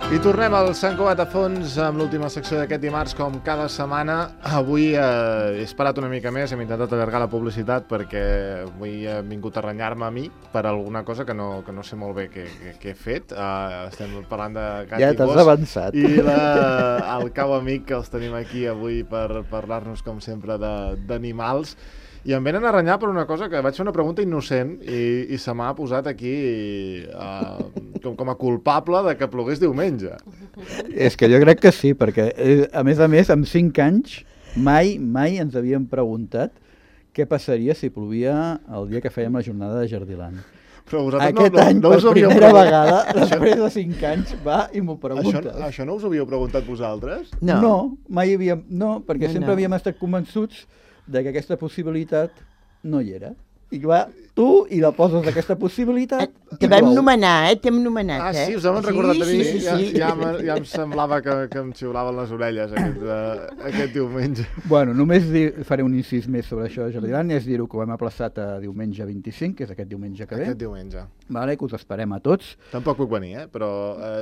I tornem al Sant Cugat a fons amb l'última secció d'aquest dimarts, com cada setmana. Avui he esperat una mica més, hem intentat allargar la publicitat perquè avui he vingut a renyar-me a mi per alguna cosa que no sé molt bé què he fet. Estem parlant de gat i gos. Ja t'has avançat. I el cau amic que els tenim aquí avui per parlar-nos, com sempre, d'animals. I em venen a renyar per una cosa que vaig fer una pregunta innocent i se m'ha posat aquí com a culpable de que plogués diumenge. És que jo crec que sí, perquè a més, amb 5 anys mai ens havíem preguntat què passaria si plovia el dia que fèiem la jornada de Jardiland. Però vosaltres Aquest any, per primera vegada, després de 5 anys, va i m'ho pregunta. Això no us ho havíeu preguntat vosaltres? No, mai havíem... No, perquè sempre havíem estat convençuts de que aquesta possibilitat no hi era. I clar, tu hi la poses aquesta possibilitat. Te vam nomenar, t'hem nomenat. Ah, sí, us heu recordat a mi? Ja em semblava que em xiulaven les orelles aquest diumenge. Bueno, només faré un incís més sobre això de Jardiland, és dir-ho que ho hem aplaçat a diumenge 25, que és aquest diumenge que ve. Aquest diumenge. Vale, que us esperem a tots. Tampoc puc venir, però...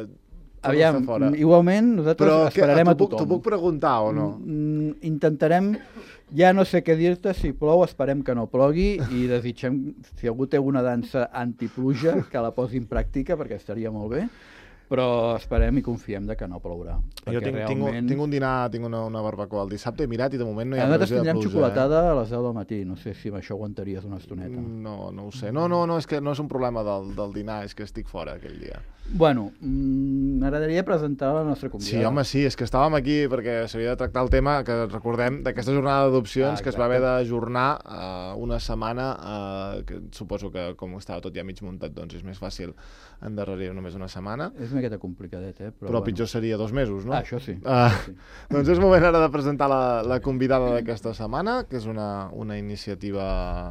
Aviam, igualment nosaltres esperarem a tothom. T'ho puc preguntar o no? Intentarem, ja no sé què dir-te, si plou esperem que no plogui i desitgem, si algú té alguna dansa antipluja, que la posi en pràctica perquè estaria molt bé, però esperem i confiem de que no plourà. Jo tinc un dinar, tinc una barbacoa el dissabte, he mirat i de moment no hi ha previsió de pluja. Nosaltres tindrem xocolatada a les 10 del matí, no sé si amb això aguantaries una estoneta. No ho sé. No, és que no és un problema del dinar, és que estic fora aquell dia. Bueno, m'agradaria presentar la nostra convidada. Sí, home, sí, és que estàvem aquí perquè s'havia de tractar el tema, que recordem, d'aquesta jornada d'adopcions que es va haver d'ajornar una setmana, que suposo que com estava tot ja mig muntat, doncs és més fàcil endarrerir només una setmana. És una miqueta complicadet, però pitjor seria 2 mesos, no? Això sí. Doncs és moment ara de presentar la convidada d'aquesta setmana, que és una iniciativa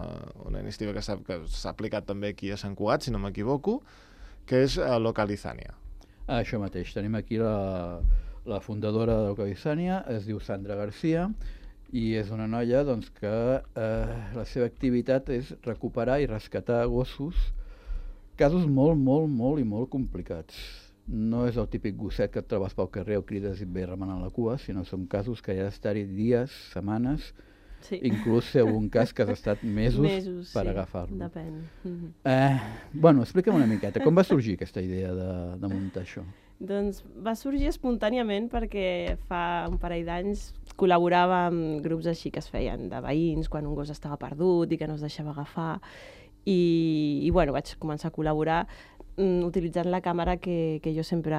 que s'ha aplicat també aquí a Sant Cugat, si no m'equivoco, que és Localizania. Això mateix, tenim aquí la fundadora de Localizania, es diu Sandra García, i és una noia doncs, que la seva activitat és recuperar i rescatar gossos, casos molt complicats. No és el típic gosset que et trobes pel carrer o crides i et ve remenant la cua, sinó són casos que hi ha d'estar-hi dies, setmanes, inclús si algun cas que has estat mesos per agafar-lo. Depèn. Bueno, explica'm una miqueta, com va sorgir aquesta idea de muntar això? Doncs va sorgir espontàniament perquè fa un parell d'anys col·laborava amb grups així que es feien de veïns quan un gos estava perdut i que no es deixava agafar. I bueno, vaig començar a col·laborar utilitzant la càmera que jo sempre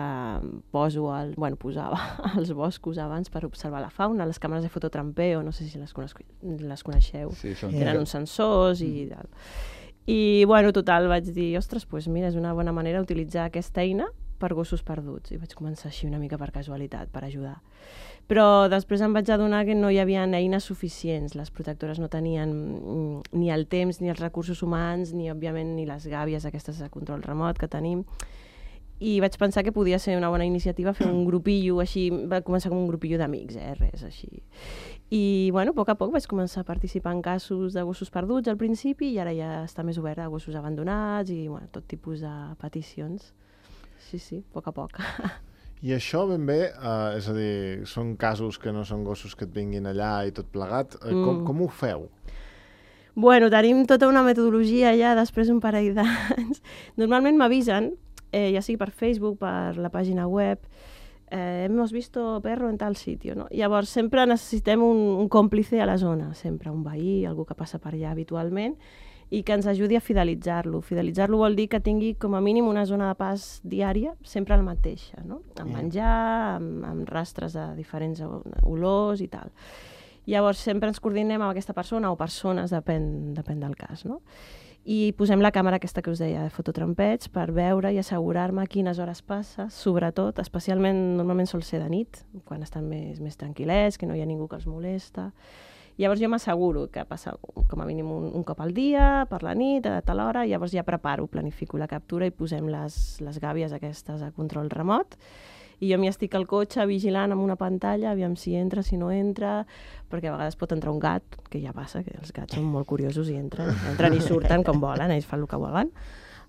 posava als boscos abans per observar la fauna, les càmeres de fototrampeo, no sé si les coneixeu, tenen uns sensors i tal. I bueno, total, vaig dir, ostres, doncs mira, és una bona manera d'utilitzar aquesta eina per gossos perduts, i vaig començar així una mica per casualitat, per ajudar. Però després em vaig adonar que no hi havia eines suficients, les protectores no tenien ni el temps ni els recursos humans, ni òbviament ni les gàbies aquestes de control remot que tenim, i vaig pensar que podia ser una bona iniciativa fer un grupillo, així, va començar com un grupillo d'amics, res així. I bueno, a poc vaig començar a participar en casos de gossos perduts al principi, i ara ja està més obert a gossos abandonats i bueno, tot tipus de peticions. Sí, a poc. I això ben bé, és a dir, són casos que no són gossos que et vinguin allà i tot plegat. Com ho feu? Bueno, tenim tota una metodologia ja després d'un parell d'anys. Normalment m'avisen, ja sigui per Facebook, per la pàgina web, hemos visto perro en tal sitio, no? Llavors sempre necessitem un còmplice a la zona, sempre un veí, algú que passa per allà habitualment, i que ens ajudi a fidelitzar-lo. Fidelitzar-lo vol dir que tingui com a mínim una zona de pas diària, sempre la mateixa, no? Amb menjar, amb rastres de diferents olors i tal. Llavors sempre ens coordinem amb aquesta persona o persones, depèn del cas, no? I posem la càmera aquesta que us deia de fototrampeig per veure i assegurar-me a quines hores passa, sobretot, especialment normalment sol ser de nit, quan estan més tranquil·lets, que no hi ha ningú que els molesta. Llavors jo m'asseguro que passa com a mínim un cop al dia, per la nit, a tal hora, llavors ja planifico la captura i posem les gàbies aquestes a control remot, i jo m'hi estic al cotxe vigilant amb una pantalla, aviam si entra, si no entra, perquè a vegades pot entrar un gat, que ja passa, que els gats són molt curiosos i entren i surten com volen, ells fan el que volen.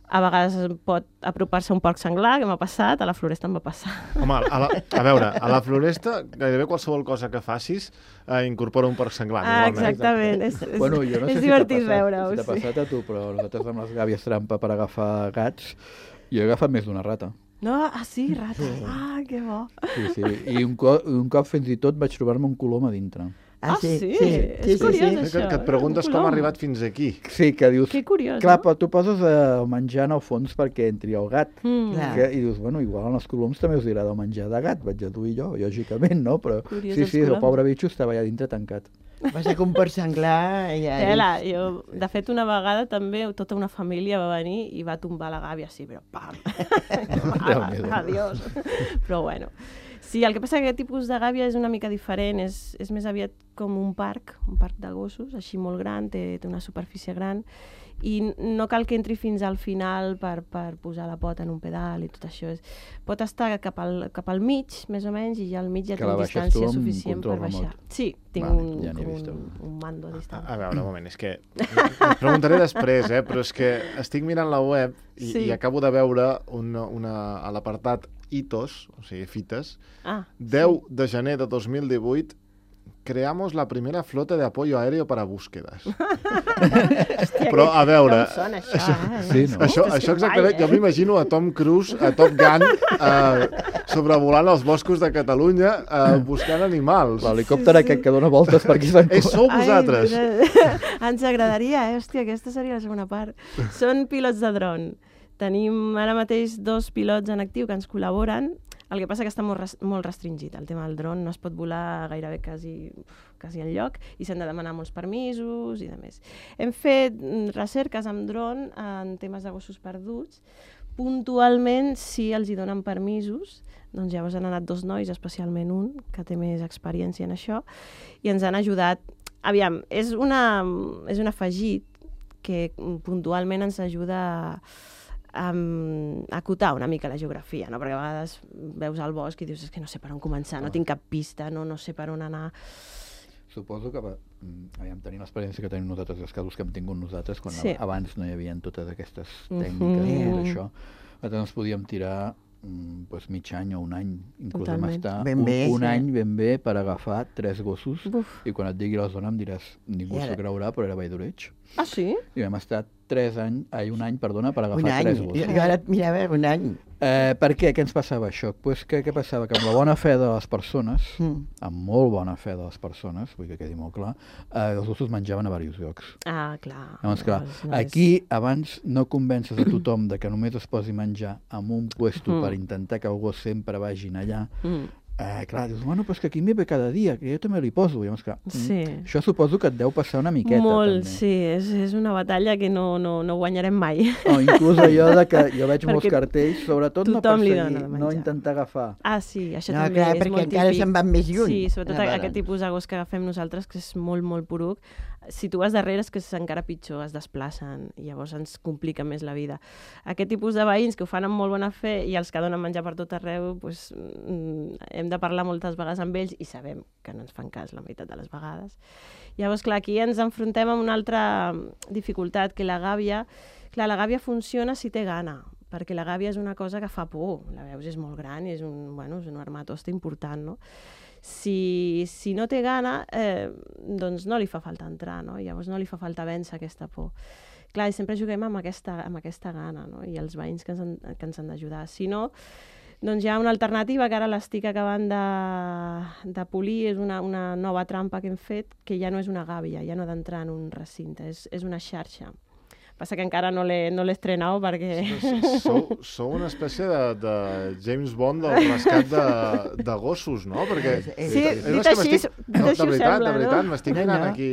A vegades pot apropar-se a un porc senglar, que m'ha passat, a la floresta em va passar. Home, a veure, a la floresta gairebé qualsevol cosa que facis incorpora un porc senglar. Exactament. Bueno, jo no sé és si divertit t'ha veure-ho. passat, a tu, però nosaltres amb les gàbies trampa per agafar gats, jo he agafat més d'una rata. No? Sí, rata. Que bo. Sí. I un cop fins i tot vaig trobar-me un colom a dintre. Sí? És curiós, això. Que et preguntes com ha arribat fins aquí. Sí, que dius... Que curiós, clar, no? però tu poses el menjar en el fons perquè entri el gat. I dius, bueno, igual als coloms també us agrada el menjar de gat, vaig a dur jo, lògicament, no? Però curiós, sí, el pobre bitxo estava allà dintre tancat. Va ser que un porc senglar... Jo, de fet, una vegada també tota una família va venir i va tombar la gàbia així, però pam! Adiós! Però bueno... Sí, el que passa que aquest tipus de gàbia és una mica diferent, és més aviat com un parc de gossos, així molt gran, té una superfície gran, i no cal que entri fins al final per posar la pota en un pedal i tot això. Pot estar cap al mig, més o menys, i ja al mig ja tinc distància suficient per baixar. Sí, tinc un mando a distància. A veure, un moment, és que... Et preguntaré després, però és que estic mirant la web i acabo de veure a l'apartat hitos, o sigui, fites, 10 de gener de 2018, creamos la primera flota de apoyo aéreo para búsquedas. Però, a veure... Com sona això, Sí, no? Això exactament, jo m'imagino a Tom Cruise, a Top Gun, sobrevolant els boscos de Catalunya, buscant animals. L'helicòpter aquest que dona voltes per aquí. Sou vosaltres. Ens agradaria, hòstia, aquesta seria la segona part. Són pilots de dron. Tenim ara mateix 2 pilots en actiu que ens col·laboren. El que passa que està molt restringit. El tema del dron no es pot volar gairebé quasi enlloc i s'han de demanar molts permisos i de més. Hem fet recerques amb dron en temes de gossos perduts. Puntualment, si els hi donen permisos, doncs llavors han anat 2 nois, especialment un, que té més experiència en això, i ens han ajudat. Aviam, és un afegit que puntualment ens ajuda a acotar una mica la geografia, no? Perquè a vegades veus al bosc i dius és que no sé per on començar, no tinc cap pista, no sé per on anar. Suposo que tenint l'experiència que tenim nosaltres, els casos que hem tingut nosaltres, quan abans no hi havia totes aquestes tècniques i tot això, nosaltres ens podíem tirar mig any o un any, inclús vam estar un any ben bé per agafar 3 gossos i quan et digui la zona em diràs ningú s'ho creurà, però era Vall d'Oreig. Ah, sí? I vam estar un any per agafar 3 gossos. Jo ara et mirava un any. Per què? Què ens passava això? Pues què passava? Que amb la bona fe de les persones, amb molt bona fe de les persones, vull que quedi molt clar, els gossos menjaven a diversos llocs. Ah, clar. Llavors, clar, aquí abans no convences a tothom de que només es posi menjar en un puesto per intentar que el gos sempre vagin allà. Clar, dius, bueno, però és que aquí m'hi ve cada dia, que jo també li poso. Llavors, clar, això suposo que et deu passar una miqueta. Molt, també. sí, és una batalla que no guanyarem mai. O inclús allò de que jo veig molts cartells, sobretot no perseguir, no intentar agafar. Ah, sí, això també és molt típic. No, clar, perquè encara se'n van més lluny. Sí, sobretot aquest tipus de gos que agafem nosaltres, que és molt, molt poruc. Si tu vas darrere és que és encara pitjor, es desplacen i llavors ens complica més la vida. Aquest tipus de veïns que ho fan amb molt bona fe i els que donen menjar per tot arreu, doncs, hem de parlar moltes vegades amb ells i sabem que no ens fan cas la meitat de les vegades. Llavors, clar, aquí ens enfrontem amb una altra dificultat, que la gàbia... Clar, la gàbia funciona si té gana, perquè la gàbia és una cosa que fa por. La veus, és molt gran i és un armatoste important, no? Si no té gana, doncs no li fa falta entrar, no? Llavors no li fa falta vèncer aquesta por. Clar, i sempre juguem amb aquesta gana, no? I els veïns que ens han d'ajudar. Si no, doncs hi ha una alternativa que ara l'estic acabant de polir, és una nova trampa que hem fet, que ja no és una gàbia, ja no ha d'entrar en un recinte, és una xarxa. Passa que encara no l'he estrenat perquè... Sou una espècie de James Bond del rescat de gossos, no? Perquè, sí, dit així ho sembla, no? De veritat, m'estic mirant aquí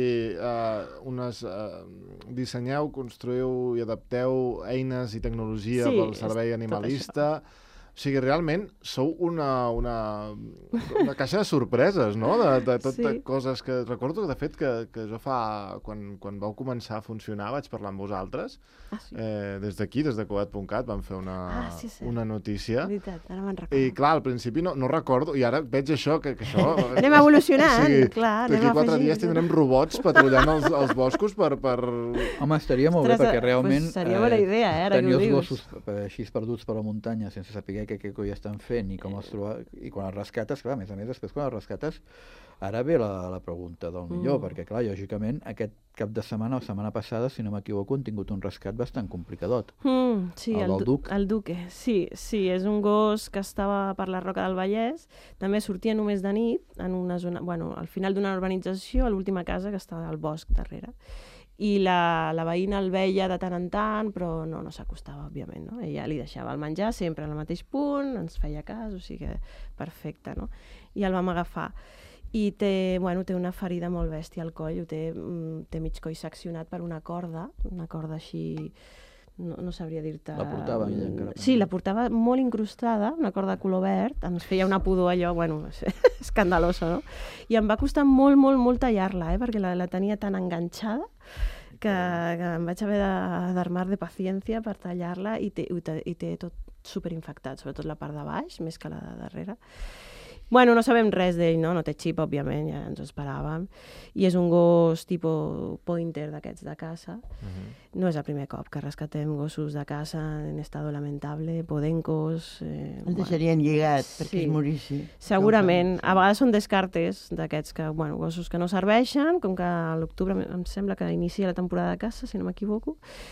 dissenyeu, construïu i adapteu eines i tecnologia pel servei animalista. O sigui, realment sou una caixa de sorpreses, no? De tot coses que... Recordo, de fet, que jo quan vau començar a funcionar, vaig parlar amb vosaltres. Des d'aquí, des de Cugat.cat, vam fer una notícia. Veritat, ara me'n recordo. I clar, al principi no recordo, i ara veig això, que això... Anem evolucionant, clar, anem d'aquí 4 dies tindrem robots patrullant els boscos per... Home, estaria molt bé, perquè realment... Seria bona idea, ara que ho dius. Tenir els gossos així perduts per la muntanya sense saber què coi estan fent i com els trobar... I quan els rescates, clar, a més, després quan els rescates, ara ve la pregunta del millor, perquè, clar, lògicament, aquest cap de setmana o setmana passada, si no m'equivoco, han tingut un rescat bastant complicadot. Sí, el del Duc. El Duque, sí, és un gos que estava per la Roca del Vallès, també sortia només de nit, en una zona, al final d'una urbanització, a l'última casa que estava al bosc darrere. I la veïna el veia de tant en tant, però no s'acostava, òbviament, no? Ella li deixava el menjar sempre al mateix punt, ens feia cas, o sigui que perfecte, no? I el vam agafar. I té una ferida molt bèstia al coll, té mig coll seccionat per una corda així, no sabria dir-te... La portava ella encara? Sí, la portava molt incrustada, una corda de color verd, ens feia una pudor allò, escandalosa, no? I em va costar molt, molt, molt tallar-la, perquè la tenia tan enganxada que em vaig haver d'armar de paciència per tallar-la i té tot superinfectat, sobretot la part de baix, més que la de darrere. No sabem res d'ell, no té xip, òbviament, ja ens ho esperàvem. I és un gos tipus pointer d'aquests de caça. No és el primer cop que rescatem gossos de caça en estado lamentable, podencos... El deixarien lligat perquè es morissi. Segurament. A vegades són descartes d'aquests gossos que no serveixen, com que a l'octubre em sembla que inicia la temporada de caça, si no m'equivoco,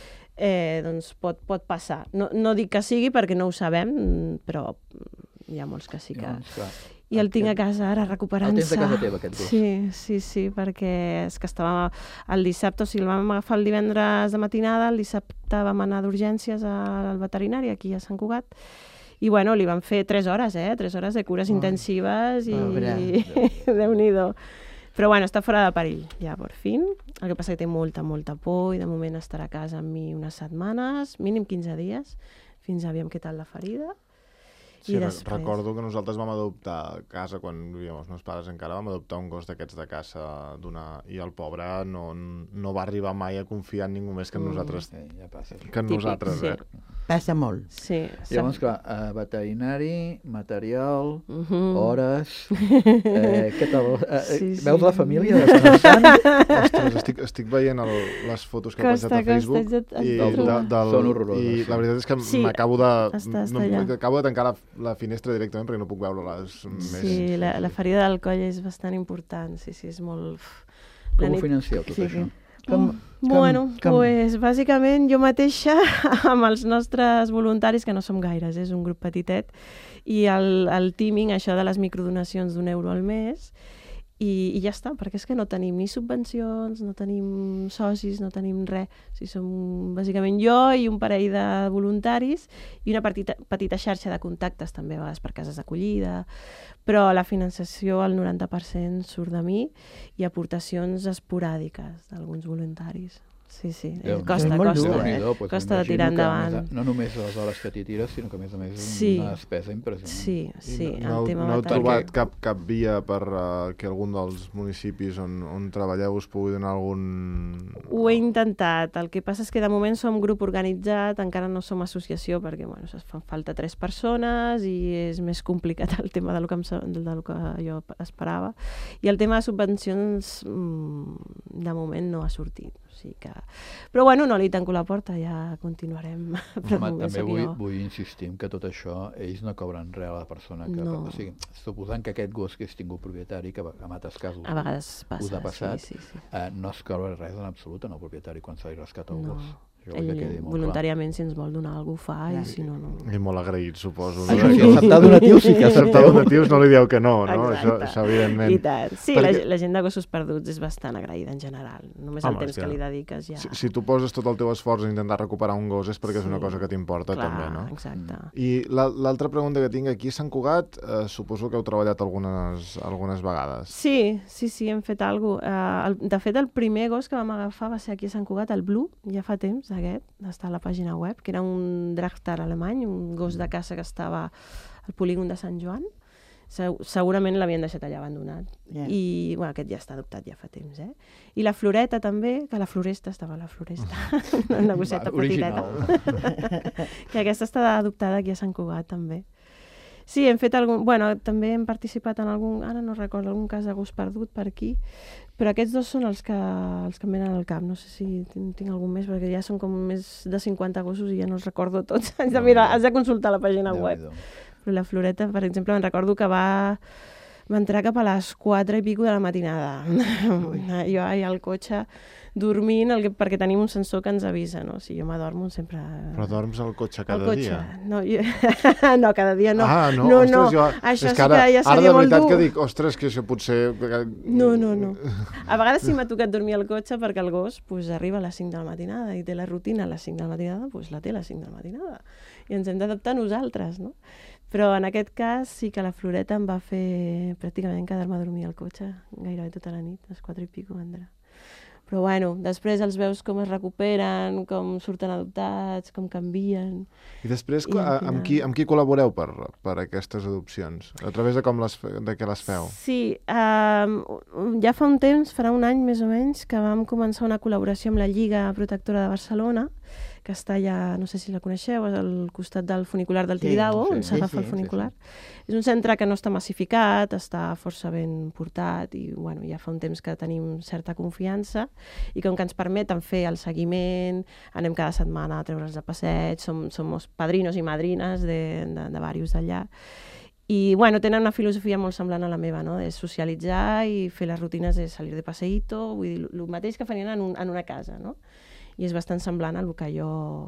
doncs pot passar. No dic que sigui perquè no ho sabem, però hi ha molts que sí que... I el tinc a casa ara recuperant-se. El tens a casa teva, aquest gos? Sí, perquè és que estava el dissabte, o sigui, el vam agafar el divendres de matinada, el dissabte vam anar d'urgències al veterinari, aquí a Sant Cugat, i li vam fer 3 hores, 3 hores de cures intensives i Déu-n'hi-do. Però està fora de perill, ja, per fin. El que passa que té molta, molta por i de moment estarà a casa amb mi unes setmanes, mínim 15 dies, fins a aviam què tal la ferida. Sí, recordo que nosaltres vam adoptar a casa, quan vivíem els meus pares encara, vam adoptar un gos d'aquests de caça i el pobre no va arribar mai a confiar en ningú més que en nosaltres. Ja passa. Que en nosaltres, Passa molt. Sí. Llavors, clar, veterinari, material, hores... Què tal? Veus la família de Sant Sant? Ostres, estic veient les fotos que ha penjat a Facebook i són horroroses. I la veritat és que m'acabo de tancar la finestra directament perquè no puc veure-les més. Sí, la ferida del coll és bastant important, sí, és molt... Com ho financeu, tot això? Bàsicament jo mateixa amb els nostres voluntaris, que no som gaires, és un grup petitet, i el teaming, això de les microdonacions d'€1 al mes, i ja està, perquè és que no tenim ni subvencions, no tenim socis, no tenim res. O sigui, som bàsicament jo i un parell de voluntaris i una petita xarxa de contactes també a vegades per cases d'acollida, però la financiació al 90% surt de mi i aportacions esporàdiques d'alguns voluntaris. Sí, costa de tirar endavant. No només les hores que t'hi tires, sinó que a més és una despesa impressionant. Sí, el tema no heu trobat cap via per que algun dels municipis on treballeu us pugui donar algun... Ho he intentat, el que passa és que de moment som grup organitzat, encara no som associació perquè fan falta 3 persones i és més complicat el tema del que jo esperava. I el tema de subvencions de moment no ha sortit. Però no li tanco la porta, ja continuarem. També vull insistir que tot això ells no cobren res a la persona que... O sigui, suposant que aquest gos que has tingut propietari, que en altres casos a vegades passa, us ha passat, no es cobra res en absolut en el propietari quan se li rescata el gos. Ell voluntàriament, si ens vol donar alguna cosa, fa, i si no, no. I molt agraït, suposo. Si acceptar donatius sí que acceptar donatius no li dieu que no, no? Això evidentment. I tant. Sí, la gent de gossos perduts és bastant agraïda en general. Només el temps que li dediques ja... Si tu poses tot el teu esforç a intentar recuperar un gos és perquè és una cosa que t'importa també, no? Exacte. I l'altra pregunta que tinc aquí, a Sant Cugat, suposo que heu treballat algunes vegades. Sí, hem fet alguna cosa. De fet, el primer gos que vam agafar va ser aquí a Sant Cugat, el Blue, ja fa temps, aquest, està a la pàgina web, que era un Drachter alemany, un gos de caça que estava al polígon de Sant Joan. Segurament l'havien deixat allà abandonat. Yeah. I bueno, aquest ja està adoptat ja fa temps. I la Floreta també, que la Floresta estava a la Floresta, una gosseta petiteta. Que aquesta està adoptada aquí a Sant Cugat també. Sí, hem fet algun... Bueno, també hem participat en algun... Ara no recordo, algun cas de gos perdut per aquí, però aquests dos són els que em venen al cap. No sé si tinc algun més, perquè ja són com més de 50 gossos i ja no els recordo tots. Has de consultar la pàgina web. Però la Floreta, per exemple, me'n recordo que va entrar cap a les 4 i pico de la matinada. Jo allà al cotxe dormint, perquè tenim un sensor que ens avisa, no? Si jo m'adormo sempre... Però dorms al cotxe cada dia? No, no, cada dia no. Ah, no, no. Ostres, jo... Això és que ara, ja seria molt dur. Ara de veritat que dic, ostres, que això potser... No. A vegades sí m'ha tocat dormir al cotxe perquè el gos arriba a les 5 de la matinada i té la rutina a les 5 de la matinada, doncs la té a les 5 de la matinada. I ens hem d'adaptar nosaltres, no? Però en aquest cas sí que la Floreta em va fer pràcticament quedar-me a dormir al cotxe gairebé tota la nit, a les 4 i pico vendrà. Però bueno, després els veus com es recuperen, com surten adoptats, com canvien. I després amb qui col·laboreu per aquestes adopcions? A través de què les feu? Sí, ja fa un temps, farà un any més o menys, que vam començar una col·laboració amb la Lliga Protectora de Barcelona, que està allà, no sé si la coneixeu, és al costat del funicular del Tibidabo, on s'agafa el funicular. És un centre que no està massificat, està força ben portat i bueno, ja fa un temps que tenim certa confiança i com que ens permeten fer el seguiment, anem cada setmana a treure'ls de passeig, som padrinos i madrines de diversos d'allà. I bueno, tenen una filosofia molt semblant a la meva, no? És socialitzar i fer les rutines de salir de passeïto, vull dir, el mateix que farien en una casa, no? I és bastant semblant a el que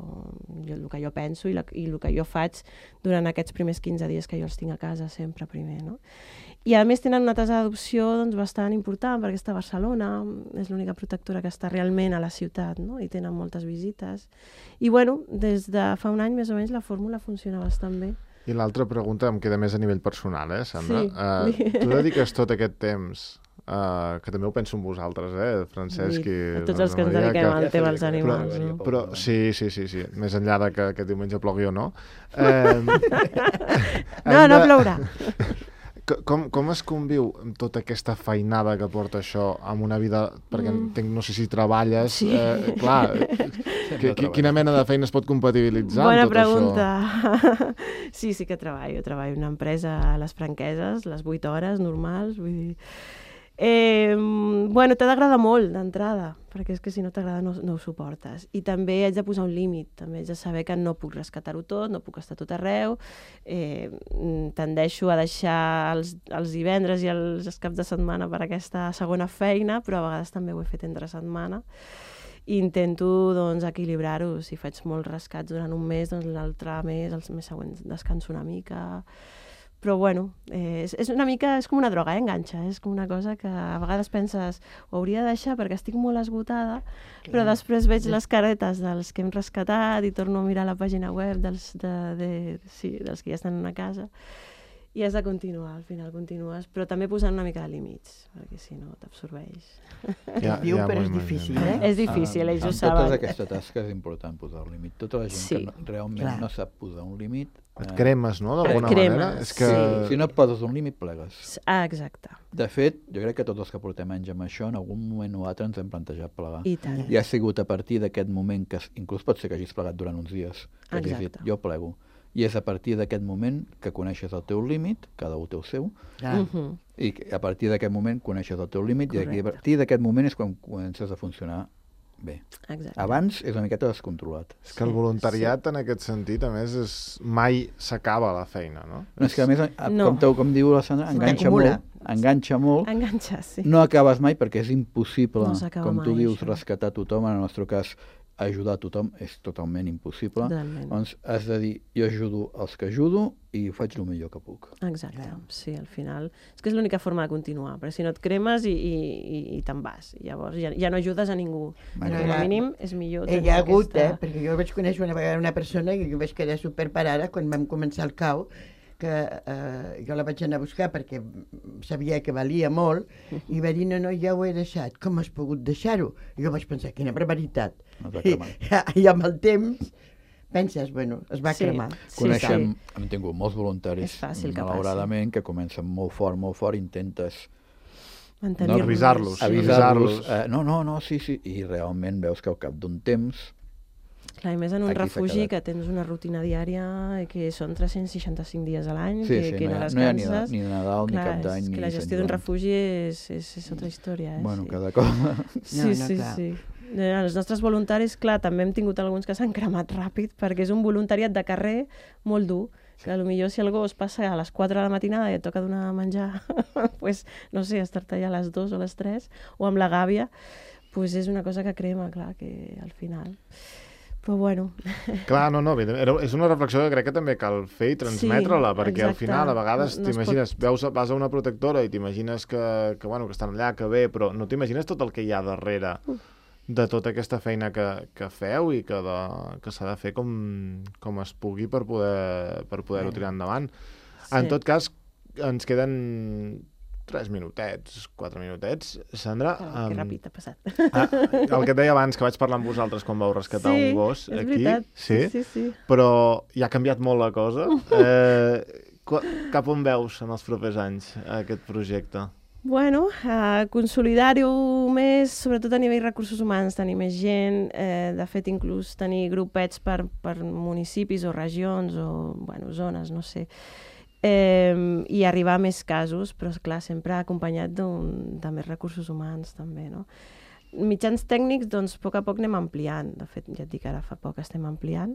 jo penso i el que jo faig durant aquests primers 15 dies que jo els tinc a casa sempre primer, no? I a més tenen una tasa d'adopció doncs, bastant important perquè està a Barcelona, és l'única protectora que està realment a la ciutat, no? I tenen moltes visites. I bueno, des de fa un any més o menys la fórmula funciona bastant bé. I l'altra pregunta em queda més a nivell personal, Sandra? Sí. Tu dediques tot aquest temps, que també ho penso en vosaltres, Francesc i... A tots els que ens dediquem al tema dels animals. Però sí, més enllà de que aquest diumenge plogui o no. No plourà. Com es conviu amb tota aquesta feinada que porta això amb una vida, perquè entenc, no sé si treballes, clar, quina mena de feina es pot compatibilitzar amb tot pregunta. això? Sí que treballo en una empresa a les Franqueses, les 8 hores normals, vull dir... Bueno, t'ha d'agradar molt d'entrada, perquè és que si no t'agrada no ho suportes. I també haig de posar un límit, també haig de saber que no puc rescatar-ho tot, no puc estar tot arreu, tendeixo a deixar els divendres i els caps de setmana per aquesta segona feina, però a vegades també ho he fet entre setmana. I intento doncs, equilibrar-ho. Si faig molts rescats durant un mes, doncs l'altre mes, els mesos següents, descanso una mica... Però bueno, és una mica, és com una droga, enganxa, és com una cosa que a vegades penses ho hauria de deixar perquè estic molt esgotada, però després veig les caretes dels que hem rescatat i torno a mirar la pàgina web dels que ja estan en una casa i has de continuar, al final continues, però també posant una mica de límits, perquè si no t'absorbeix. Però és difícil, És difícil, ells ho saben. En tota aquesta tasca és important posar un límit. Tota la gent que realment no sap posar un límit... Et cremes, no?, d'alguna manera. És que... Si no et poses un límit, plegues. Exacte. De fet, jo crec que tots els que portem anys amb això, en algun moment o altre ens hem plantejat plegar. I tant. I ha sigut a partir d'aquest moment, que inclús pot ser que hagis plegat durant uns dies, que hagis dit, jo plego. I és a partir d'aquest moment que coneixes el teu límit, cada un té el seu, i a partir d'aquest moment coneixes el teu límit, i a partir d'aquest moment és quan comences a funcionar bé. Exacte. Abans és una miqueta descontrolat. És que el voluntariat, en aquest sentit, a més, mai s'acaba la feina, no? És que, a més, com diu la Sandra, enganxa molt. Enganxa, sí. No acabes mai perquè és impossible, com tu dius, això. rescatar tothom, en el nostre cas, ajudar a tothom és totalment impossible. Totalment. Doncs has de dir, jo ajudo els que ajudo i ho faig el millor que puc. Exacte, sí, al final. És que és l'única forma de continuar, perquè si no et cremes i te'n vas. Llavors ja no ajudes a ningú. Com a mínim és millor. Hi ha hagut, perquè jo vaig conèixer una vegada una persona i jo vaig quedar superparada quan vam començar el cau, que jo la vaig anar a buscar perquè sabia que valia molt, i va dir, no, ja ho he deixat. Com has pogut deixar-ho? I jo vaig pensar, quina barbaritat. I amb el temps penses, bueno, es va cremar. Coneixem, hem tingut molts voluntaris, malauradament, que comencen molt fort, intentes avisar-los. No, sí, i realment veus que al cap d'un temps... Clar, i més en un refugi que tens una rutina diària que són 365 dies a l'any, que no descanses. No hi ha ni Nadal, ni Cap d'Any, ni... Que la gestió d'un refugi és altra història. Bueno, cada cosa... Sí. Els nostres voluntaris, clar, també hem tingut alguns que s'han cremat ràpid, perquè és un voluntariat de carrer molt dur, que potser si el gos passa a les 4 de la matinada i et toca donar menjar, pues, no sé, estar-te allà a les 2 o les 3, o amb la gàbia, pues és una cosa que crema, clar, que al final... Però bueno... Clar, és una reflexió que crec que també cal fer i transmetre-la, perquè al final a vegades t'imagines, vas a una protectora i t'imagines que estan allà, que bé, però no t'imagines tot el que hi ha darrere de tota aquesta feina que feu i que s'ha de fer com es pugui per poder-ho tirar endavant. En tot cas, ens queden 3 minutets, 4 minutets. Sandra... Que ràpid ha passat. El que et deia abans, que vaig parlar amb vosaltres quan vau rescatar un gos aquí. Veritat. Sí. Però ja ha canviat molt la cosa. Cap on veus en els propers anys aquest projecte? Bueno, consolidar-ho més, sobretot a nivell recursos humans, tenir més gent, de fet inclús tenir grupets per municipis o regions o zones, no sé, i arribar a més casos, però clar, sempre acompanyat de més recursos humans també, no? Mitjans tècnics, doncs, a poc anem ampliant, de fet, ja et dic, ara fa poc estem ampliant,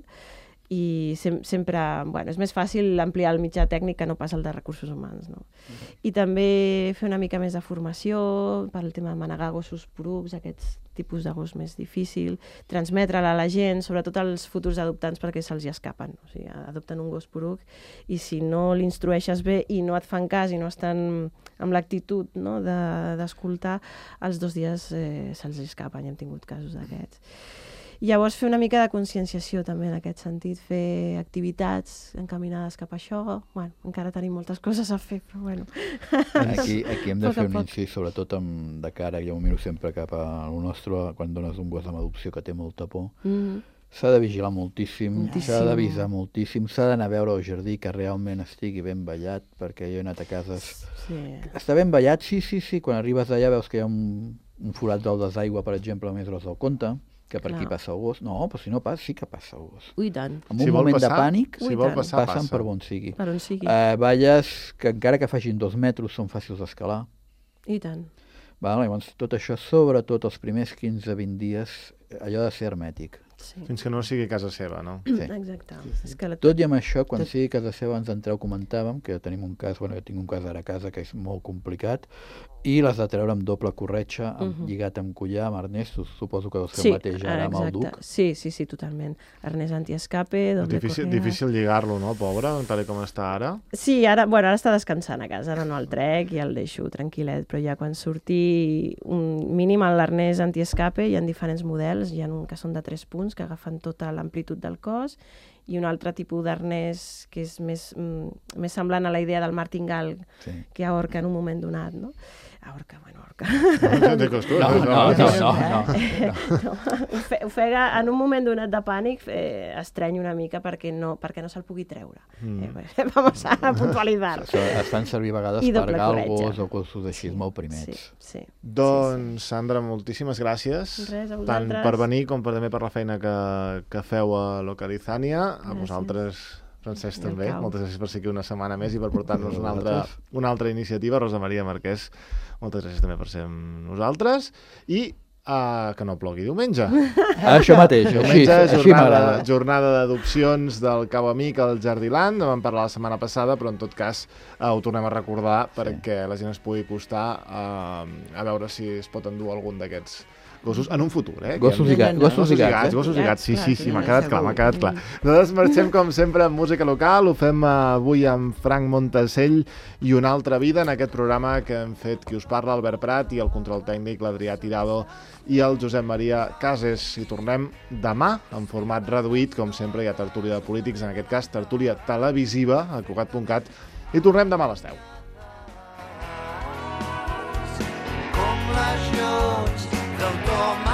i sempre, és més fàcil ampliar el mitjà tècnic que no pas el de recursos humans, no? I també fer una mica més de formació per al tema de manegar gossos porucs, aquests tipus de gos més difícil, transmetre-la a la gent, sobretot als futurs adoptants, perquè se'ls hi escapen. O sigui, adopten un gos poruc i si no l'instrueixes bé i no et fan cas i no estan amb l'actitud, no, d'escoltar, als 2 dies se'ls escapen, i hem tingut casos d'aquests. Llavors, fer una mica de conscienciació també en aquest sentit, fer activitats encaminades cap a això. Encara tenim moltes coses a fer, però bueno. Aquí hem de fer un incís, sobretot de cara, jo ho miro sempre cap a lo nostre, quan dones un gos amb adopció que té molta por. S'ha de vigilar moltíssim, s'ha d'avisar moltíssim, s'ha d'anar a veure el jardí que realment estigui ben ballat, perquè jo he anat a cases... Està ben ballat, sí, quan arribes allà veus que hi ha un forat del desaigua, per exemple, més gros del compte, que per aquí passa el gos. No, però si no passa, sí que passa el gos. Ui, tant. En un moment de pànic, passen per on sigui. Per on sigui. Valles que encara que facin 2 metres són fàcils d'escalar. I tant. Llavors, tot això, sobretot els primers 15-20 dies, allò de ser hermètic. Fins que no sigui casa seva, no? Sí. Exacte. Tot i amb això, quan sigui casa seva, ens entreu, comentàvem, que tenim un cas, jo tinc un cas ara a casa que és molt complicat, i les de treure amb doble corretxa, lligat amb collar, amb arnès, suposo que deu ser el mateix ara amb el duc. Sí, totalment. Arnès antiescape, doble corretxa. Difícil lligar-lo, no, pobre, tal com està ara? Sí, ara està descansant a casa, ara no el trec i el deixo tranquil·let, però ja quan surti un mínim l'arnès antiescape, hi ha diferents models, hi ha un que són de 3 punts, que agafen tota l'amplitud del cos, i un altre tipus d'arnès que és més semblant a la idea del martingall, que ahorca en un moment donat, no? Ahorca. No. Ofega en un moment donat de pànic, estreny una mica perquè no se'l pugui treure. Vamos a puntualitzar. Es fan servir a vegades per galgos o cossos així molt primets. Sí. Doncs, Sandra, moltíssimes gràcies. Res, a vosaltres. Tant per venir com també per la feina que feu a Localizania. A vosaltres, Francesc, també. Moltes gràcies per ser aquí una setmana més i per portar-nos una altra iniciativa. Rosa Maria Marquès, moltes gràcies també per ser amb nosaltres. I que no plogui diumenge. Això mateix, així m'agrada. Jornada d'adopcions del Cau Amic al Jardiland. En vam parlar la setmana passada, però en tot cas ho tornem a recordar perquè la gent es pugui acostar a veure si es pot endur algun d'aquests gossos en un futur, Gossos i gats. Sí, m'ha quedat clar. Nosaltres marxem, com sempre, amb música local. Ho fem avui amb Frank Montasell i Una altra vida, en aquest programa que hem fet qui us parla, Albert Prat, i el control tècnic, l'Adrià Tirado i el Josep Maria Cases. I tornem demà en format reduït, com sempre hi ha tertúlia de polítics, en aquest cas tertúlia televisiva a Cugat.cat, i tornem demà a les 10. les llums del Tom